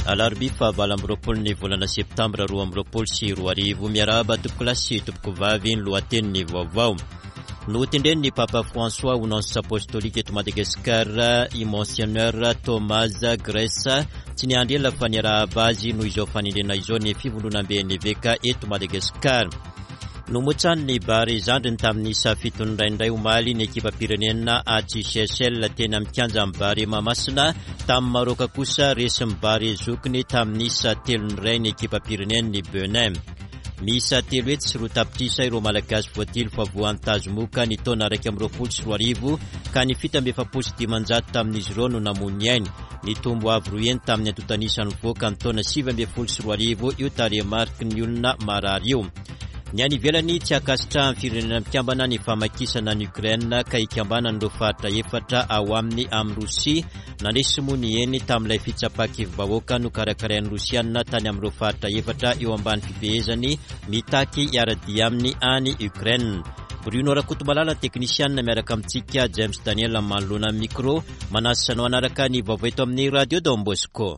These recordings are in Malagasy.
Alarbi fa 20 volana septambra 2024 miarahaba topokolasy topokovavy ny lohatenin'ny vaovao. Notendren'ny Papa François Onance apostolique eto Madagasikara i Monseigneur Thomas Gressa tsy niandrela fa niarahaba azy noho izao fanindrena izao ny fivondronam-ben'ny eveka eto Madagasikara. Nomotsany ny bary zandriny tamin'ny isa fitondraindray omaly ny ekipa pirenena ATCSL teny amin'ny kianja amin'ny bary Mahamasina, tamin'ny Maroka kosa resy mibary zokiny tamin'ny isa telon'iray ny ekipa pirenen'ny Benin. Misa telo etsy sy roa tapitrisa ireo malagasy voatily fa voantazomoka ny taona 2024 ka ny fita amby efapolo dimanjato tamin'izy ireo no namony ainy. Ny tombo avy roeny tamin'ny antotanisany voaka ny taona 2024 io taremarky ny olona marary io. Ny any ivelany tsy akasitra amin'ny firenena mikambana ny famakisana ny Ukraine ka ikambana ny faritra efatra ao aminy amin'ny Rosia nandresy moa ny eny tamin'ilay fitsapakim-bahoaka no karakarain'ny Rosianina tany amin'ny faritra efatra eo ambany fibehezany mitaky hiaradia amin'ny any Ukraine. Bruno Rakotomalala teknisianina miaraka amintsika James Daniel manoloana micro manasana anaraka ny vaovao eto amin'ny Radio Don Bosco.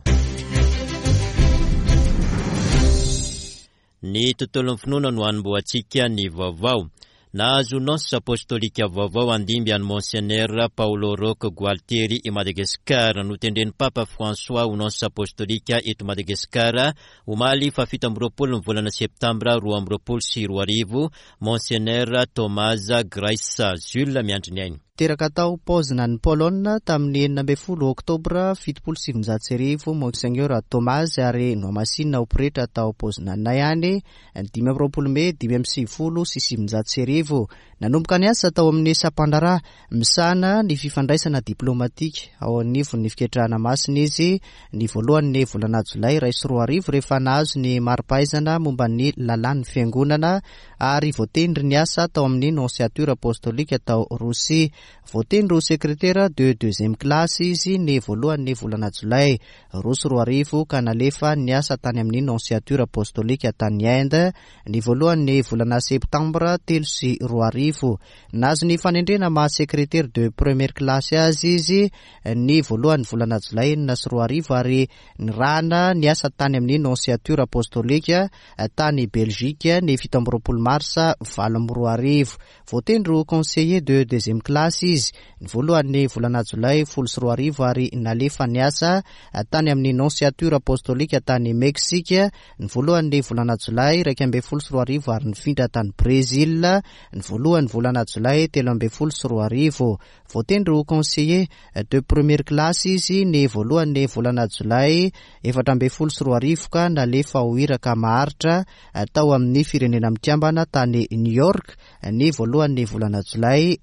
Ny tontolon'ny finoana no anomboantsika ny vaovao. Nahazo nonce apostolika vaovao andimby any Monseigneur Paolo Rocco Gualtieri i Madagasikara notendren'ny Papa François Onance apostolika eto Madagasikara omaly fa 17 ny volana septambra 2024 Monseigneur Thomas Gressa Jules miandriny ainy. Teraka tao paozina ny Polonina tamin'ny 12 oktobra 1709 Monseigneur Thomas ary noamasinina ho pretra tao paozina na ihany 15 Mey 1709 nanomboka ny asa tao amin'ny Sapandrara misana ny fifandraisana diplomatika ao anivon'ny fiketrahana masina izy ny voalohan'ny volana Jolay 2024 rehefa nahazo ny mari-pahaizana momba ny lalàn'ny fiangonana ary voatendry ny asa tao amin'ny nonciature apostolika tao Rosia. Voatendry ho sekretera de deuxième classe izy ny voalohan'ny volana Jolay 2024 ka nalefa ny asa tany amin'ny nonciature apostolika tany Inde ny voalohan'ny volana septambra 2024. Nazo ny fanendrena maha sekretera de première classe azy izy ny voalohan'ny volana Jolay 2024 ary ny rana ny asa tany amin'ny nonciature apostolika tany Belgique ny 17 marsa 2024. Voatendry ho conseiller de deuxième classe izy ny voalohan'ny volana Jolay 2024 ary nalefa ny asa tany amin'ny nonciature apostolika tany Mexique ny voalohan'ny volana Jolay 2024 ary nifindra tany Brésil ny voalohan'ny volana Jolay 2024. Voatendry ho conseiller de première classe izy ny voalohan'ny volana Jolay 2024 ka nalefa ho iraka maharitra tao amin'ny firenena mikambana tany New York ny voalohan'ny volana Jolay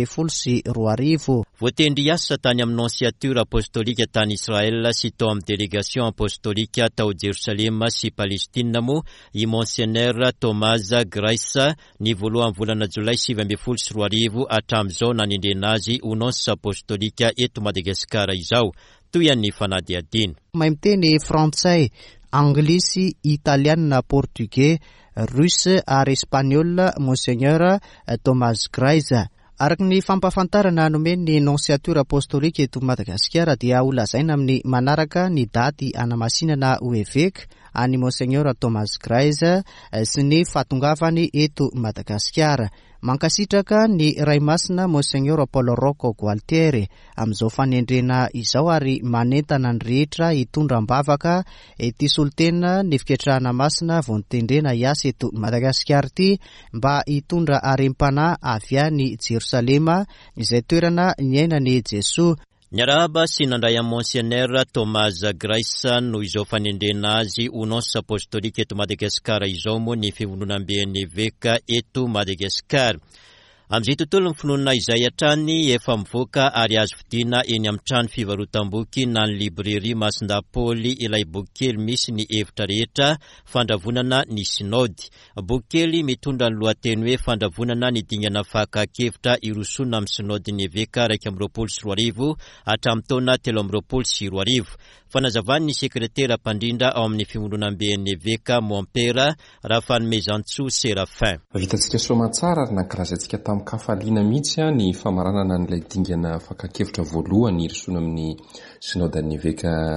2024. Voatendry asa tany amin'ny nonciature apostolika tany Israel sy tao amin'ny délégation apostolika tao Jerusalema sy Palestina mo i Monseigneur Thomas Gressa ny voalohan'ny volana Jolay 2024 hatramin'izao nanendrena azy ho nonce apostolika eto Madagasikara izao. Toy an'ny fanadihadina. Mahay miteny frantsay, anglisy, italiana, portugais, russe ary espagnol Monseigneur Thomas Gressa. Araka ny fampafantarana nomeny nonciature apostolika eto Madagasikara dia holazaina amin'ny manaraka ny daty anamasinana ho evêque any Monseigneur Thomas Gressa sy ny fatongavany eto Madagasikara. Mankasitraka ny ray masina Monseigneur Paolo Rocco Gualtieri amin'izao fanendrena izao ary manentana ny rehetra hitondra mbavaka ety solotena ny fiketrahana masina vao nitendrena hiasa eto Madagasikara ity mba hitondra harem-panahy avy any Jerusalema izay toerana niainany Jesoa. Niarahaba sy nandray amin'ny Monseigneur Thomas Gressa no izao fanendrena azy ho nonce apostolika eto Madagasikara izao moa ny fivondronam-ben'ny eveka eto Madagasikara. Amin'izay tontolo ny finoana izay hatrany efa mivoaka ary azo vidiana eny amin'ny trano fivarotam-boky na ny librairie Masindapoly ilay boky kely misy ny hevitra rehetra fandravonana ny synody. Boky kely mitondra ny lohateny hoe fandravonana ny dingana fakakevitra irosona amin'ny synody ny eveka 2024 hatramin'ny taona 2024. Fanazavany ny sekretera mpandrindra ao amin'ny fivondronam-ben'ny eveka Mompera Rafanomezantso Serafin. Vitantsika soamantsara ary nankarazantsika tamin'ny kafaliana mihitsy ny famaranana n'ilay dingana fakakevitra voalohany irisona amin'ny synodan'ny eveka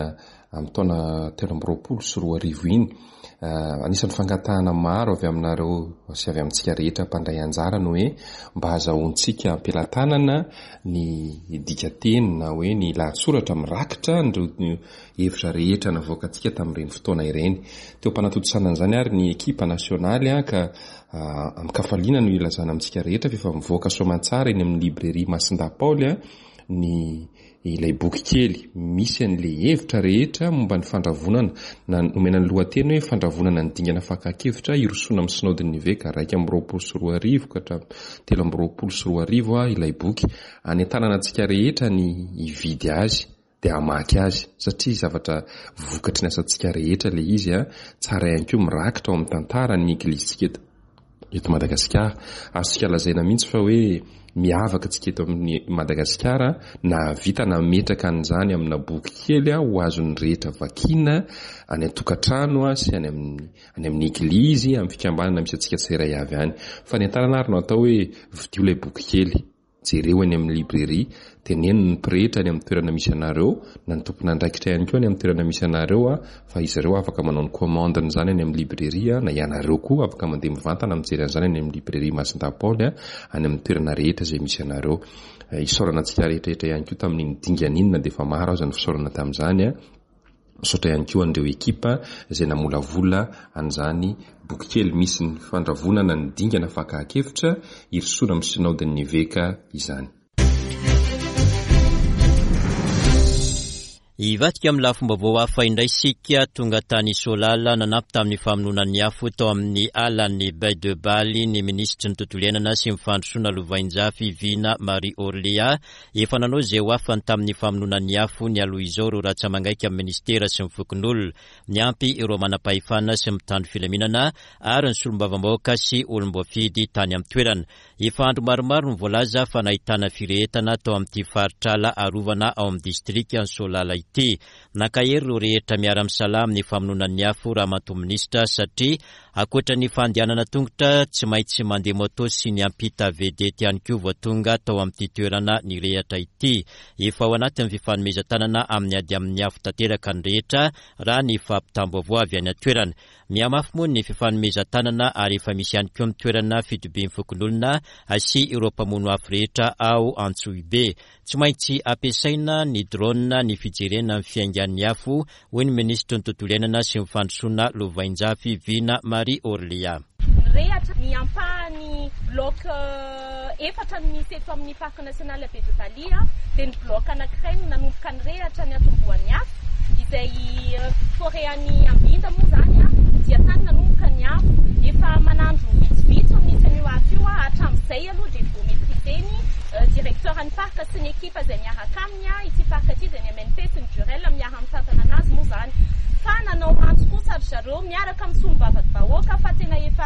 amin'ny taona 2024 iny. Anisan'ny fangatahana maro avy aminareo sy avy amintsika rehetra mpandray anjara no hoe mba hazahoantsika ampelantanana ny dikateny na hoe ny lahatsoratra mirakitra ny hevitra rehetra navoakantsika tamin'ireny fotoana ireny. Teo mpanatodisana an'izany ary ny ekipa nasionaly ka amin'ny kafaliana no ilazana amintsika rehetra fa mivoaka soamantsara eny amin'ny librairie Masinda Paoly ny ilay boky kely misy an'le hevitra rehetra momba ny fandravonana na nomena ny lohateny hoe fandravonana ny dingana fakakevitra irosoana amin'ny synodin'ny veka 2 ka 3 ilay boky anentanana antsika rehetra ny ividy azy dia amaky azy satria zavatra vokatry ny asantsika rehetra le izy tsara ihany koa mirakitra ao amin'ny tantara ny eglizitsika eto Madagasikara. Azontsika lazaina mihitsy fa hoe miavaka antsika eto amin'ny Madagasikara na vita na metraka an'izany amina boky kely ho azon'ny rehetra vakiana any an-tokantrano sy any amin'ny eglizy amin'ny fikambanana misy antsika tsirairay avy any. Fa ny antarana ary no atao hoe vidio ilay boky kely jereo any amin'ny librairie, teneno ny pretra any amin'ny toerana misy anareo na ny tompona andraikitra ihany koa any amin'ny toerana misy anareo fa izy ireo afaka manao ny commande n'izany any amin'ny librairie na ianareo koa afaka mandeha mivantana mijery an'izany any amin'ny librairie Masinda Paoly any amin'ny toerana rehetra izay misy anareo. Isaorana antsika rehetrarehetra ihany koa tamin'ny dinganinina dia efa maro azy ny fisaorana tamin'izany misaotra ihany koa an'ireo ekipa izay namolavola an'izany boky kely misy ny fandravonana ny dingana fakakevitra irosoana amin'ny synodin'ny veka izany. Ivatika amin'ny lafombavao hafa indray sika tonga tany Solala nanampy tamin'ny famonoanan'ny afo tao amin'ny alan'ny Bay de Baly ny ministry ny tontolo iainana sy mifandrosoana Lovainjafy Vina Marie Orléa efa nanao izay ho afany tamin'ny famonoanan'ny afo ny aloha izao ireo ratsamangaika amin'ny ministera sy ny fokon'olona miampy ireo manam-pahefana sy mitandro filaminana ary ny solombavam-bahoaka sy olom-boafidy tany amin'ny toerana. Efa andro maromaro ny voalaza fa nahitana firehetana tao amin'ity faritrala arovana ao amin'ny distrika ny Solala ity. Nakahery ireo rehetra miara-misala amin'ny famonoanan'ny afo raha manto minisitra satria akoatra ny fandehanana tongotra tsy maintsy mandeha moto sy ny ampita vedety ihany koa voatonga tao amin'ity toerana ny rehatra ity. Efa ao anatin'ny fifanomezan-tanana amin'ny ady amin'ny afo tanteraka ny rehetra raha ny fampitambo avy any toerana. Miamafy moa ny fifanomezan-tanana ary efa misy ihany koa amin'ny toerana fitobian'ny fokon'olona sy ireo mpamono afo rehetra ao Antsohibe. Tsy maintsy ampiasaina ny drone ny fijerena amin'ny fiaingan'ny afo hoy ny ministry ny tontolo iainana sy mifandrosoana Lovainjafy Vina Marie Orléa. Rehatra ny ampahany bloc efatra misy eto amin'ny parc national Bay de Baly dia ny bloc anankiray no nanomboka ny rehatra ny atombohan'ny afo izay forêt any Ambinda moa zany dia tany nanomboka ny afo efa manandro vitsivitsy misy an'io afo io hatramin'izay aloha dia vao maîtriseny directeur any parc sy ny ekipa izay miaraka aminy ity parc ity dia ny MNP sy ny Jurel miaraka mitantana anazy moa zany. Fa nanao antso kosa ry zareo miaraka amin'ny solombavam-bahoaka fa tena efa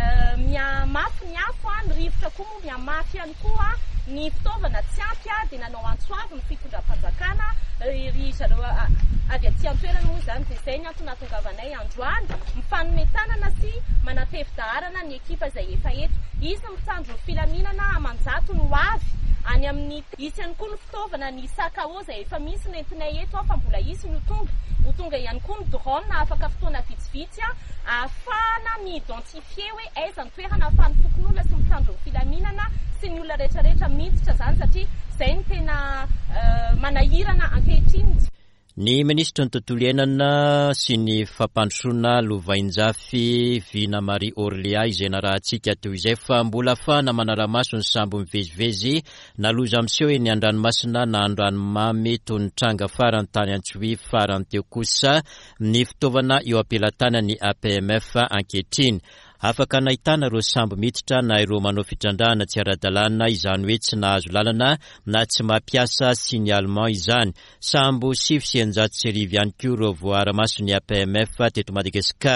miamafy ny afo ny rivotra koa moa miamafy ihany koa ny fitaovana tsy ampy dia nanao antso avy ny fitondram-panjakana ry zareo avy aty an-toerana moa zany dia izay ny antony nahatongavanay androany mifanometanana sy manatevy-daharana ny ekipa izay efa eto. Izy mitandro filaminana amanjato no avy any amin'ny isy ihany koa ny fitaovana ny sakao izay efa misy nentinay eto fa mbola isy ny ho tonga ihany koa ny drone afaka fotoana vitsivitsy ahafahana mi-identifie hoe aiza ny toerana ahafahany fokon'olona sy mitandro filaminana sy ny olona rehetrarehetra miditra zany satria izay ny tena manahirana ankehitriny. Ny ministry ny tontolo iainana sy ny fampandrosoana Lovainjafy Vina Marie Orléa izay narahantsika teo izay fa mbola fa namanara-maso ny sambo mivezivezy naloza amin'seho eny an-dranomasina na an-dranomamy toy ny tranga farany tany Antsohibe farany teo kosa ny fitaovana eo ampelantanany ny APMF ankehitriny. Afaka nahitana ireo sambo miditra na ireo manao fitrandrahana tsy ara-dalàna izany hoe tsy nahazo lalana na tsy mampiasa signalement izany. Sambo 700 ihany koa ireo voara-maso ny APMF teto Madagasikara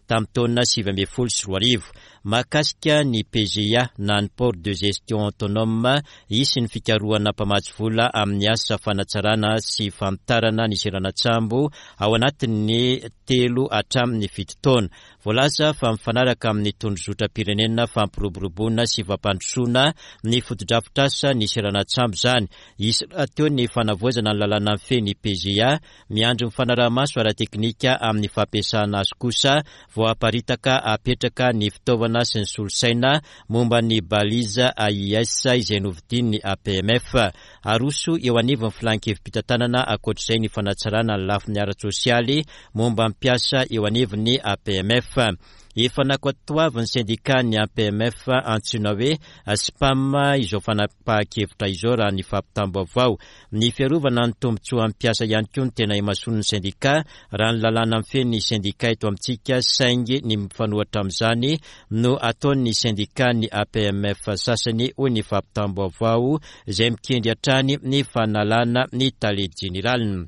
tamin'ny taona 2014. Mahakasika ny PGA na ny port de gestion autonome isy ny fikarohana mpamatsy vola amin'ny asa fanatsarana sy famotarana ny seranatsambo ao anatin'ny 3 hatramin'ny 7 taona. Voalaza fa mifanaraka amin'ny tondrozotra-pirenena fampiroboroboana sy fampandrosoana ny fotodrafitrasa ny seranatsambo zany. Isy teo ny fanavoazana ny lalàna feny PGA miandry mifanaramaso ara-teknika amin'ny fampiasana azy kosa vao aparitaka apetraka ny fitaovana sy ny solosaina momba ny baliza AIS izay novidin'ny APMF. Aroso eo anivon'ny filankevim-pitantanana akoatr'izay ny fanatsarana ny lafiny ara-tsosialy momba mpiasa eo anivon'ny APMF. Efa nakoatoavy ny sendika ny APMF antsoina hoe SPAM izao fanapahan-kevitra izao raha ny fampitambo avao. Ny fiarovana ny tombontsoa mpiasa ihany koa ny tena imasono ny sendika raha ny lalàna mifeny sendika eto amintsika saingy ny mifanohatra amin'izany no ataon'ny sendika ny APMF sasany hoy ny fampitambo avao izay mikendry hatrany ny fanalana ny tale generaliny.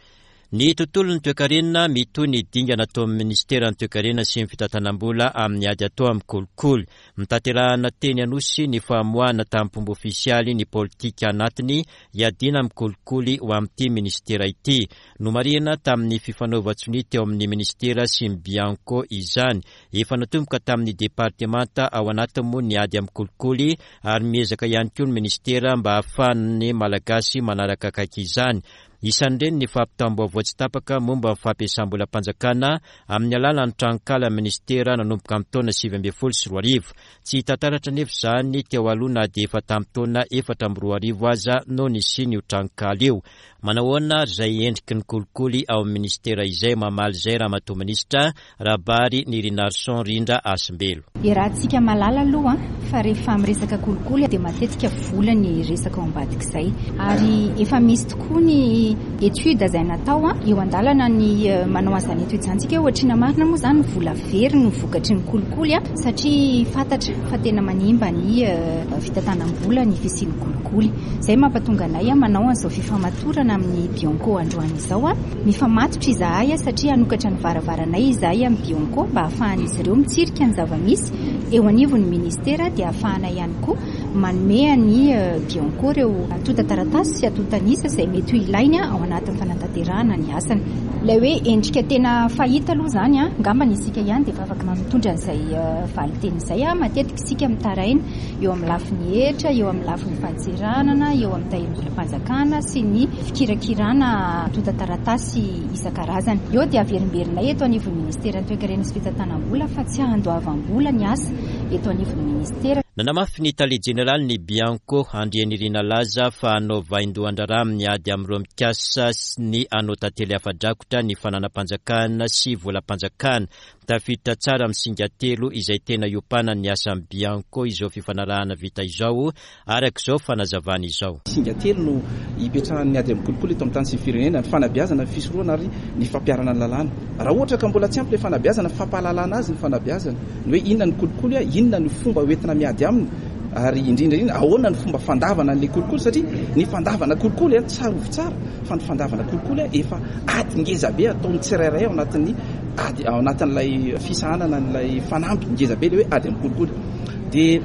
Ny tontolon'ny toe-karena mitoy ny dingana atao amin'ny ministera ny toe-karena sy ny fitantanam-bola amin'ny ady atao amin'ny kolikoly. Mitaterahana teny anosy ny fahamoahana tamin'ny fomba ofisialy ny politika anatiny iadina amin'ny kolikoly ho amin'ity ministera ity. No marihana tamin'ny fifanaova-tsony teo amin'ny ministera sy ny Bianco izany. Efa natomboka tamin'ny departemanta ao anatiny moa ny ady amin'ny kolikoly ary miezaka ihany koa ny ministera mba hahafahan'ny malagasy manaraka akaiky izany. Isan'ireny ny fampitambo avao tsy tapaka momba fampiasam-bolam-panjakana amin'ny alalan'ny tranokala ministera nanomboka amin'ny taona 2014. Tsy tantaratra nefa izany teo aloha na dia efa tamin'ny taona 2014 aza no nisy io tranokala io. Manahoana izay endriky ny kolikoly ao amin'ny ministera izay mamaly izay ramatoa minisitra Rabary Nirinarson Rindra Asimbelo. Rahantsika malala aloha fa rehefa miresaka kolikoly dia matetika vola ny resaka ao ambadik'izay ary efa misy tokoa ny etude izay natao eo andalana ny manao an'izany etude izantsika ohatrina marina moa izany vola very ny vokatry ny kolikoly satria fantatra fa tena manimba ny fitantanam-bola ny fisian'ny kolikoly. Izay mampatonga anay manao an'izao fifamatorana amin'ny Bianco androany izao mifamatotra izahay satria anokatra ny varavaranay izahay amin'ny Bianco mba hahafahan'izy ireo mitsirika ny zava-misy eo anivon'ny ministera dia hahafahanay ihany koa manome ny Bianco reo tonta-taratasy sy atontanisa izay mety ho ilainy ao anatin'ny fanantanterahana ny asany. Ilay hoe endrika tena fahita aloha izany ngambany isika ihany dia efa afaka mitondra an'izay valiteny izay matetika isika mitaraina eo amin'ny lafiny hetra, eo amin'ny lafiny fahatseranana, eo amin'ny tahirim-bolam-panjakana sy ny fikirakirana tonta-taratasy isan-karazany. Eo dia averimberinay eto anivon'ny ministera ny toe-karena sy fitantanam-bola fa tsy handoavam-bola ny asa eto anivon'ny ministera. Nanamafy ny tale generaly ny Bianco andrianirina laza fa hanao vaindohan-draharaha amin'ny ady amin'ireo mikasa ny hanao tantely hafa-drakotra ny fananam-panjakana sy volam-panjakana. Tafiditra tsara amin'ny singa telo izay tena iopana ny asan'ny Bianco izao fifanarahana vita izao araka izao fanazavana izao. Singa telo no ipetrahan'ny ady amin'ny kolikoly eto amin'ny tany sy ny firenena, ny fanabeazana, ny fisoroana ary ny fampiarana ny lalàna. Raha ohatra ka mbola tsy ampy ilay fanabeazana, fampahalalana azy ny fanabeazana. Ny hoe inona ny kolikoly, inona ny fomba hoentina miady aminy ary indrindra ahoana ny fomba fandavana an'ilay kolikoly satria ny fandavana kolikoly tsara ovy tsara fa ny fandavana kolikoly efa ady ngeza be ataony tsirairay ao anatin'ny ady ao anatin'ilay fisahanana n'ilay fanampy ngeza be ilay hoe ady amin'ny kolikoly dia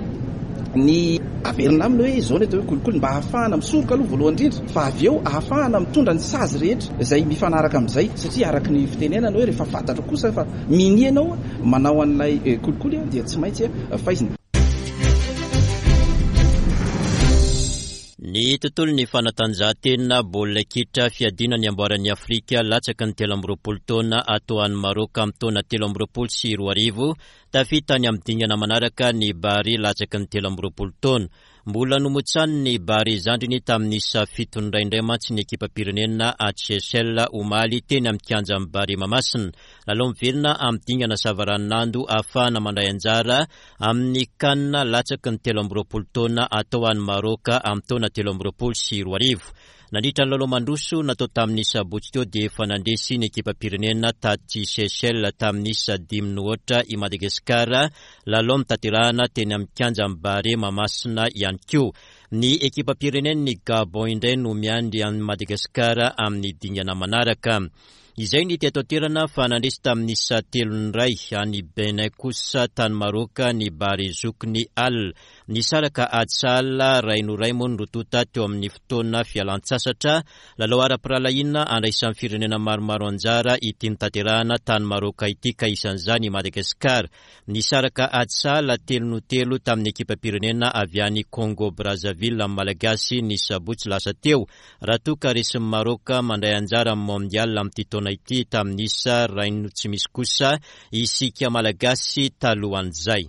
ny averina aminy hoe zao ny atao hoe kolikoly mba ahafahana misoroka aloha voalohany indrindra fa avy eo ahafahana mitondra ny sazy rehetra izay mifanaraka amin'izay satria araky ny fitenenana hoe rehefa fantatra kosa fa mini ianao manao an'ilay kolikoly dia tsy maintsy faizina. Ny tontolon'ny fanatanjahantena baolina kitra fiadina ny amboaran'ny Afrika latsaka ny 13 taona atao an'ny Maroka amin'ny taona 2014 tafita ny amin'ny dingana manaraka ny Bari latsaka ny 13 taona. Mbola nomotsany ny Bari zandriny tamin'ny isa 7 indraindray mantsy ny ekipa-pirenena a Seychelles omaly teny amin'ny kianja amin'ny Bari Mamasina. Lalao miverina amin'ny dingana savaranando ahafahana mandray anjara amin'ny kanina latsaka ny 13 taona atao an'ny Maroka amin'ny taona 2014. Nandritra ny lalao mandroso natao tamin'ny sabotsy teo dia efa nandresy ny ekipa-pirenena taty Seychelles tamin'ny isa 10 i Madagasikara lalao mitaterahana teny amin'ny kianja amin'ny Bari Mamasina ihany koa. Ny ekipa-pirenena ny Gabon indray no miandry amin'ny Madagasikara amin'ny dingana manaraka. Izay ny teatoterana fa nandresy tamin'ny satelon'ny ray any Benin kosa tany Maroka ny Barizokny Al ny saraka atsala raino Raymond Rotota teo amin'ny fotoana fialan-tsasatra lalao ara-piralaina andraisan'ny firenena maromaro anjara ity nitaterahana tany Maroka ity ka isan'izany Madagasikara. Ny saraka atsala 3-0 tamin'ny ekipa pirenena avy any Congo Brazzaville amin'ny Malagasy ny sabotsy lasa teo raha toa ka resin'ny Maroka mandray anjara amin'ny mondial amin'ity taona ity tamin'isa raino tsy misy kosa isika Malagasy talohan'izay.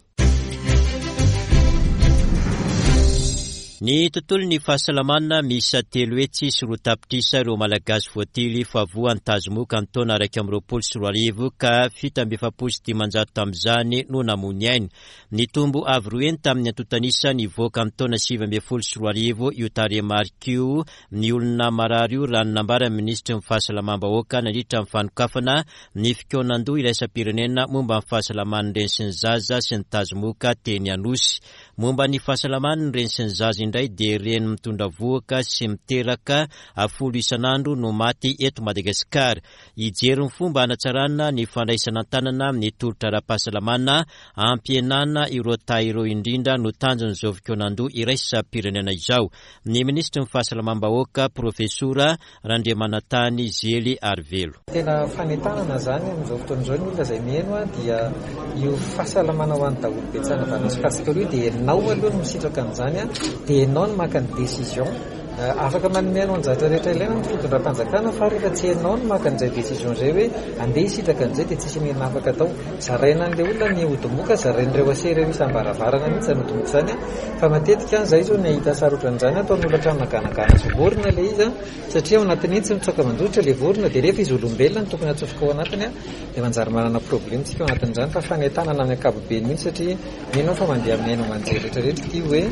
Ny tontolo ny fahasalamana misa 3 hetsy sy 2 tapitrisa ireo Malagasy voatily fa voany tazomoka ny taona 2024 ka 7.7 tamin'izany no namony ainy. Ny tombo avy roeny tamin'ny antotanisa ny voaka amin'ny taona 7.4 io taremarikio ny olona marary io raha nambara ministry ny fahasalamam-bahoaka nandritra amin'ny fanokafana ny fikonan-doha iraisam-pirenena momba ny fahasalaman'ny reny sy ny zaza sy ny tazomoka teny Anosy. Momba ny fahasalaman'ny reny sy ny zaza indray dia reny mitondra voaka sy miteraka 10 isan'andro no maty eto Madagasikara. Ijery ny fomba hanatsarana ny fandraisana tanana amin'ny tolotra ara-pahasalamana ampienana ireo ireo indrindra no tanjon'izao fikonan-doha iraisam-pirenena izao. Ny ministry ny fahasalamam-bahoaka Profesora Randriamanantany Zely Arvelo. Tena fanetanana zany amin'izao fotoan'izao ny olona izay mihaino dia io fahasalamana ho an'ny daholo betsana Madagasikara dia nao aloha no misitraka amin'izany dia ianao no maka ny décision afaka manome anao ny zavatra rehetra ilaina ny fitondram-panjakana fa rehefa tsy ianao no maka an'izay décision izay hoe andeha isitraka an'izay dia tsisy mihinana afaka atao. Zaraina an'ilay olona ny hodomoka, zarain'ireo asereo isam-baravarana mihitsy zany hodomoka izany fa matetika izay zao ny ahita sarotan'izany ataon'olona hatrany naganagana sy vorona ilay izy satria ao anatin'iny tsy mitsoka mandrotra ilay vorona dia rehefa izy olombelona ny tokony atsofoka ao anatiny dia manjary manana problemtsika ao anatin'izany fa fanetanana amin'ny ankapobeny mihitsy satria mianao fa mandeha amin'ny ainao manjay rehetrarehetra ity hoe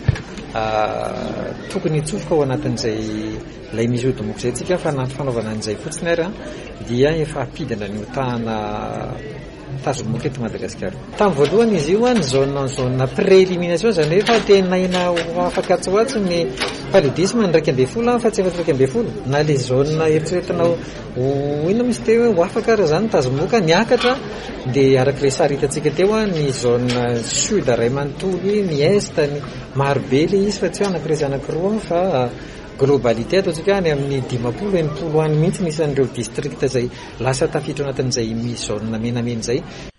tokony hitsofoka ao anatin'izay lay misy hodomoka izay tsika fa fanaovana an'izay fotsiny ary dia efa apidina ny hotahana tazomoka eto Madagasikara. Tamin'ny voalohany izy io ny zona pré-élimination izany hoe fa tenaina afaka atsoatsy ny paludisme ny 12 fa tsy efa 12 na ilay zona eritreretina ino misy teo hoe afaka raha izany tazomoka niakatra dia arak'ilay sary hitantsika teo ny zona sud ray manontolo ny est ny marobe ilay izy fa tsy ho anankiray anankiroa fa globalité ataontsika any amin'ny 10-80 any mihitsy nisy an'ireo district izay lasa tafiditra anatin'izay zona menamena izay.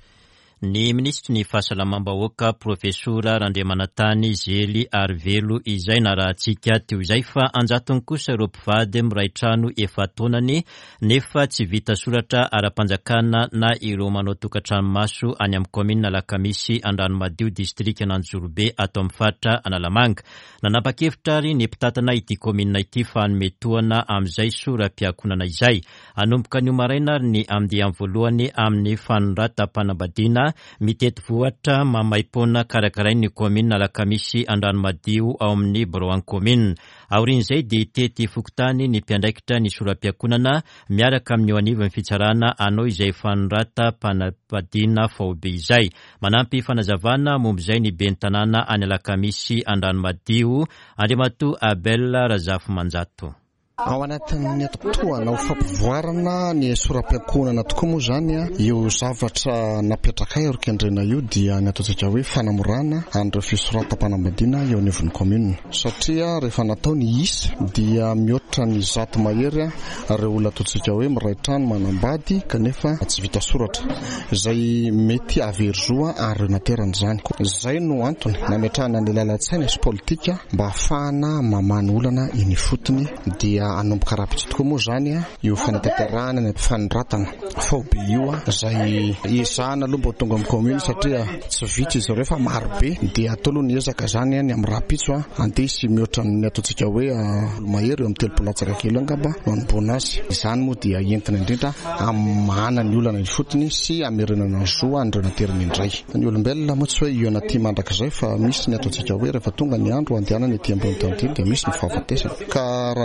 Ny ministry ny fahasalamam-bahoaka Profesora Randriamanantany Zely Arvelo izay narahantsika teo izay fa anjatony kosa ireo mpivady miray trano efa taonany nefa tsy vita soratra ara-panjakana na ireo manao tokantrano maso any amin'ny komina Lakamisy Andranomadio district Ananjorobe atao amin'ny faritra Analamanga. Nanapa-kevitra ary ny mpitatana ity komina ity fa nometoana amin'izay sora-piakonana izay. Anomboka ny maraina ary ny amin'ny voalohany amin'ny fanondratam-panambadiana mitety vohatra mamaipona karakarain'ny komina Lakamisy Andranomadio ao amin'ny Broan komina. Aorian'izay dia itety fokotany ny mpiandraikitra ny sora-piakonana miaraka amin'ny eo anivon'ny fitsarana anao izay fanondratam-panambadiana faobe izay. Manampy fanazavana momba izay ny ben'ny tanàna any Lakamisy Andranomadio Andriamatoa Abel Razafy Manjato. Ao anatin'ny atotoana fampivoarana ny sora-piakonana tokoa moa zany io zavatra napetraka eo kendrena io dia ny ataontsika hoe fanamorana an'ireo fisoratam-panambadiana eo anivon'ny komuna satria rehefa natao ny isa dia mihoatra ny zato mahery ireo olona ataontsika hoe miray trano manambady kanefa tsy vita soratra izay mety averozoa ary nateran'izany. Izay no antony nametrahana ny lalan-tsaina sy politika mba ahafahana mamany olana iny fotony dia anomboka rapitra tokoa moa zany io fanatanterahana ny fanondratana faobe io izay izahana aloha mba tonga amin'ny komuna satria tsy vitsy izy rehefa marobe dia atao aloha ny ezaka zany ny amin'ny rapitso andesy mihoatra ny ataontsika hoe mahery eo amin'ny 3 latsaka kely angamba no anomboana azy. Izany moa dia entina indrindra amana ny olana ny fotony sy amerenana ny zoa andreo nateriny indray. Ny olombelona moa tsy hoe io anaty mandrakizay fa misy ny ataontsika hoe rehefa tonga ny andro andehanana ety ambony tantely dia misy ny fahafatesana ka raha nisy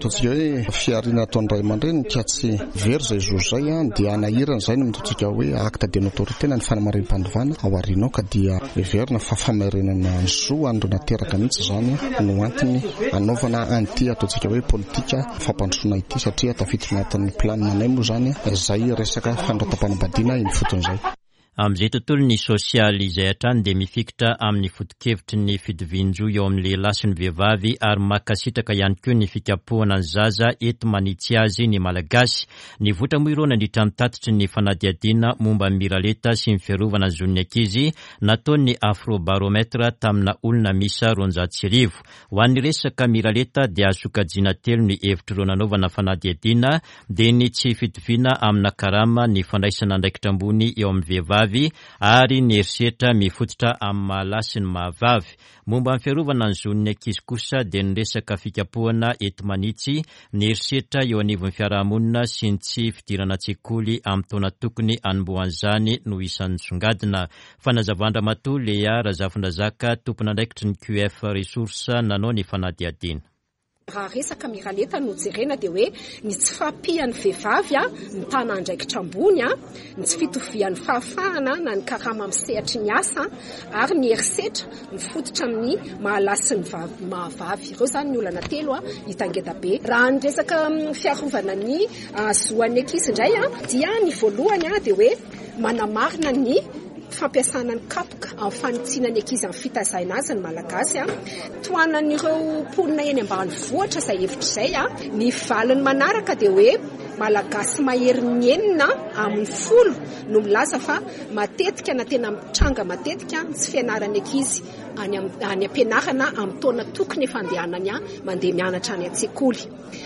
ataontsika hoe fiarina ataon'ny ray aman-dreny kiatsy very zay zozay dia anahirana zay no mitaontsika hoe acte de notoriété na ny fanamarim-pandovana ao arinao ka dia everina fa famarenana ny zo andro nateraka mihitsy zany no antony anaovana anty ataontsika hoe politika fampandrosoana ity satria tafiditra anatin'ny plan manay moa zany zay resaka fandratam-panambadiana iny foton'izay. Amin'izay tontolo ny sosialy izay hatrany dia mifikitra amin'ny foto-kevitry ny fidivinjo eo amin'ny lehilahy sy ny vehivavy ary makasitraka ihany koa ny fikapohana ny zaza eto manitsy azy ny malagasy. Ny votra moa ireo nandritra mitatitry ny fanadihadiana momba miraleta sy ny fiarovana ny zon'ny ankizy nataony afrobarometra tamina olona misa 200,000. Ho an'ny resaka miraleta dia azokajiana telo ny hevitra ireo nanaovana fanadihadiana dia ny tsy fitoviana amina karama ny fandraisana andraikitra ambony eo amin'ny vehivavy ary ny erisetra mifototra amin'ny mahalasy sy ny mahavavy. Momba ny fiarovana ny zon'ny ankizy kosa dia ny resaka fikapohana eto manitsy, ny erisetra eo anivon'ny fiarahamonina sy ny tsy fidirana an-tsekoly amin'ny taona tokony anombohan'izany no isan'ny songadina. Fanazavandramatoa Lea Razafindrazaka, tompon'andraikitry ny QF Resource nanao ny fanadihadiana. Raha resaka miraleta no jerena dia hoe ny tsy fahampian'ny vehivavy mitana andraikitra ambony ny tsy fitovian'ny fahafahana na ny karama misehatra ny asa ary ny erisetra mifototra amin'ny mahalasy ny mahavavy. Ireo zany ny olana telo hitangeda be. Raha ny resaka fiarovana ny zoan'ny ankizy indray dia ny voalohany dia hoe manamarina ny fampiasana ny kapoka amin'ny fanitsiana ny ankizy amin'ny fitazahana azy ny malagasy toanan'ireo mponina eny ambanivohitra izay hevitra izay ny valiny manaraka dia hoe malagasy mahery ny enina amin'ny folo no milaza fa matetika na tena mitranga matetika tsy fianarany ankizy any ampianarana amin'ny taona tokony fandehanany mandeha mianatra any an-tsekoly.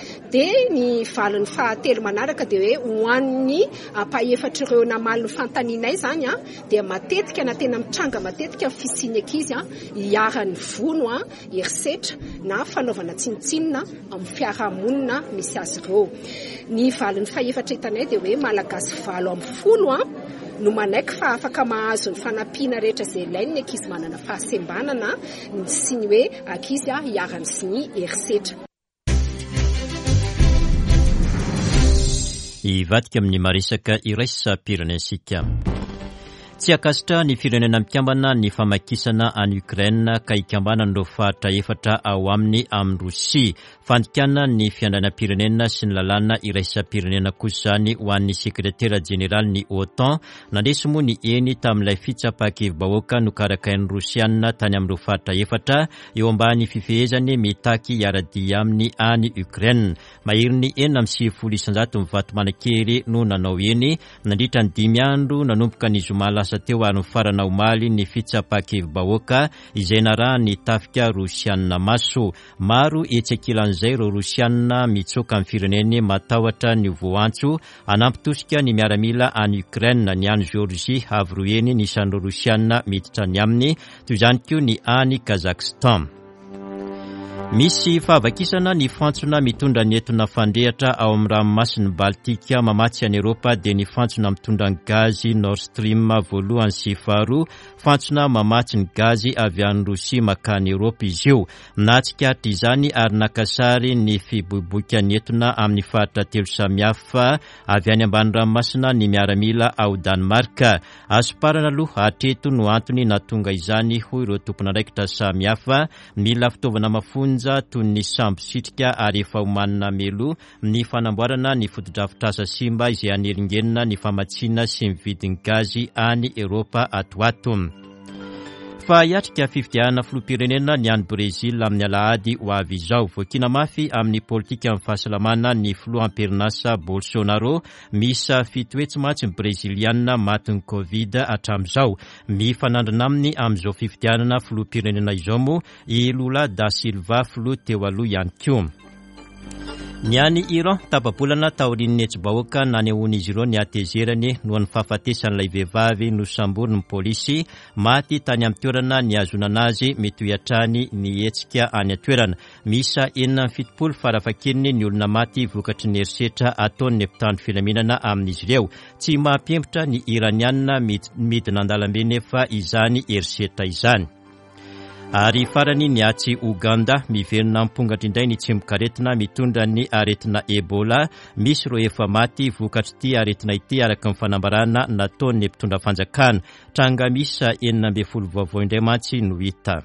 Dia ny valiny fahatelo manaraka dia hoe ho an'ny mpaefatra ireo namaly ny fantanianay zany dia matetika na tena mitranga matetika fisiany ankizy hiarany vono erisetra na fanaovana tsinitsinina amin'ny fiarahamonina misy azy ireo. Ny valiny faefatra hitanay dia hoe malagasy 70 no manaiky fa afaka mahazo ny fanampiana rehetra izay ilainy ny ankizy manana fahasembanana sy ny hoe ankizy hiarany sy ny erisetra. Ivadika amin'ny maresaka iraisam-pirenensika. Tsy akasitra ny firenena mikambana ny famakisana any Ukraine ka ikambana ny fahatra efatra ao amin'ny Rosia. Fandikana ny fiandrianam-pirenena sy ny lalàna iraisam-pirenena kosa zany ho an'ny sekretera jeneraly ny OTAN nandresy moa ny eny tamin'ilay fitsapan-kevim-bahoaka nokarakain'ny Rosiana tany amin'ireo fahatra efatra eo ambany fifehezany mitaky hiaradia amin'ny any Ukraine. Mahery ny 9,900 mivato manan-kery no nanao eny nandritra ny 5 andro nanomboka ny zoma lasa teo ary farana omaly ny fitsapan-kevim-bahoaka izay naraha ny tafika Rosiana maso. Maro etsekilan'izay ireo Rosiana mitsoka amin'ny fireneny matahotra ny voantso anampitosika ny miaramila any Ukraine ny any Georgie avy roeny ny isan'ireo Rosiana miditra ny aminy toy izany koa ny any Kazakhstan. Misy fahavakisana ny fantsona mitondra ny entona fandrehatra ao amin'ny ranomasin'ny Baltika mamatsy any Europa dia ny fantsona mitondra ny gazy Nord Stream voalohany sy faharoa, fantsona mamatsy ny gazy avy any Rosia makany Europa izy io. Nahatsikaritra izany ary nakasary ny fiboiboika ny entona amin'ny faritra telo samihafa avy any ambany ranomasina ny miaramila ao Danemarka. Asoparana aloha hatreto no antony natonga izany hoy ireo tompon'andraikitra samihafa mila fitaovana mafony toy ny sambo sitrika ary efa homanina melo ny fanamboarana ny fotodrafitrasa simba izay aneringenina ny famatsiana sy mividiny gazy any Europa atoato. Fa hiatrika fifidiana filoham-pirenena ny any Brezila amin'ny alahady ho avy izao. Voakina mafy amin'ny politika amin'ny fahasalamana ny filoham-perinasa Bolsonaro misa fitoetsy matsy ny Breziliana matin'ny Covid hatramin'izao. Mifanandrina aminy amin'izao fifidianana filoham-pirenena izao moa i Lula da Silva filoha teo aloha ihany koa. Ny any Iran tapabolana taorin'ny etsi-bahoaka nanehoan'izy ireo ny atezerany noho ny fahafatesan'ilay vehivavy nosamboriny ny polisy maty tany amin'ny toerana ny azonana azy mety hiatrany ny hetsika any atoerana. Misa 770 farafakeliny ny olona maty vokatry ny erisetra ataon'ny mpitandro filaminana amin'izy ireo. Tsy mahampiempotra ny Iraniana midina an-dalambe nefa izany erisetra izany. Ary farany niatsy Uganda miverina mpongatra indray ny tsembokaretina mitondra ny aretina Ebola. Misy ro efa maty vokatry ity aretina ity araka ny fanambarana nataon'ny mpitondra fanjakana. Tranga misa 40 vaovao indray mantsy no hita.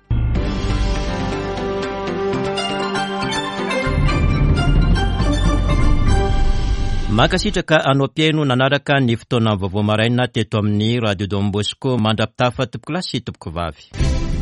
Makasitraka anao piaino nanaraka ny fotoana vaovao maraina teto amin'ny Radio Don Bosco mandrapitafa topoklasy topoko vavy.